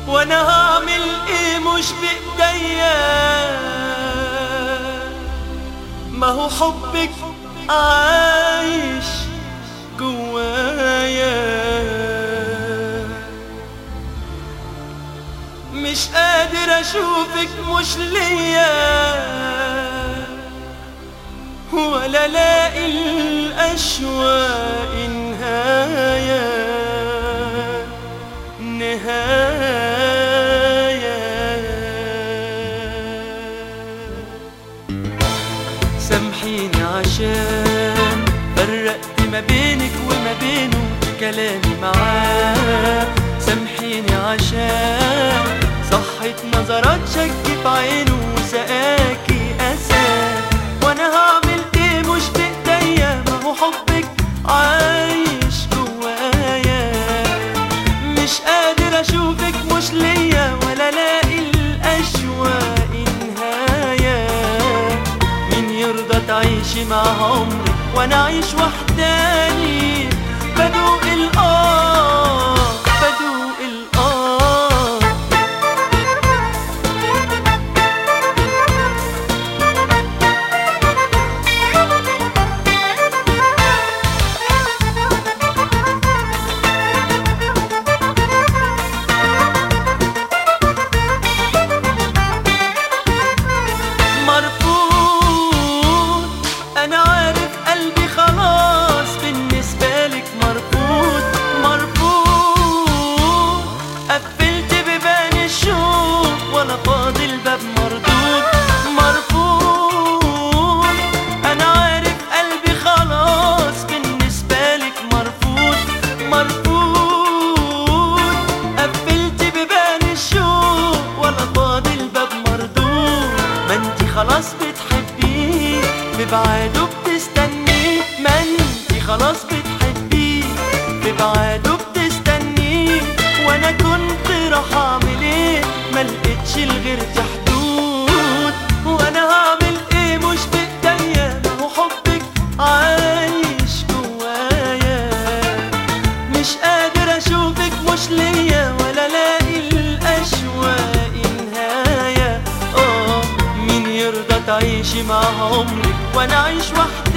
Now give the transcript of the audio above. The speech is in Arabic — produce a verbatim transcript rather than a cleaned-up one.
وانا هعمل ايه مش بايديا؟ ما هو حبك عايش جوايا. مش قادر اشوفك مش ليا، ولا لاقي الاشواق نهاية نهاية. سامحيني عشان فرقت ما بينك وما بينه كلامي معاه. سامحيني عشان صحت نظرات شك في عينه وسقاكي أساه. وانا هعمل ايه مش بايديا؟ ما هو حبك عايش جوايا. مش قادر اشوفك مش ليا، ولا لاقي الاشواق نهاية. مين يرضى تعيشي مع عمري وانا اعيش وحداني؟ بدوق الآه بدوق الآه. مرفوض، أنا عارف قلبي خلاص بالنسبة لك مرفوض. مرفوض، قفلت بيبان الشوق ولا فاضل باب مردود. مرفوض، أنا عارف قلبي خلاص بالنسبة لك مرفوض. مرفوض، قفلت بيبان الشوق ولا فاضل باب مردود. ما انتي خلاص بتحبيه ببعاده بتستنيه. ما انتي خلاص بتحبيه ببعاده بتستنيه. وانا كنت راح اعمل ايه؟ ما لقيتش لغيرتي حدود. وانا هعمل ايه مش بايديا؟ ما هو حبك عايش جوايا. مش قادر اشوفك مش ليا، ولا لاقي الاشواق نهاية. اه مين يرضى تعيشي مع عمري وانا اعيش وحدي؟